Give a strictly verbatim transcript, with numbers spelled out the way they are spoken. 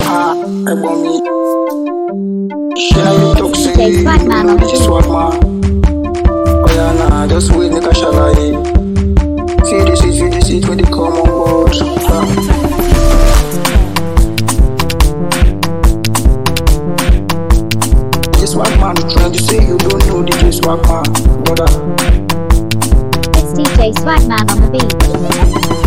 Ah, I want me. Shall you talk D J Swagman on the This is beat. Swagman. Oh yeah, nah, just wait, nigga, shall I? Feel this it, feel this it when they come on board. Ah. This Swagman, you trying to say you don't know D J Swagman, brother. It's D J Swagman on the beat.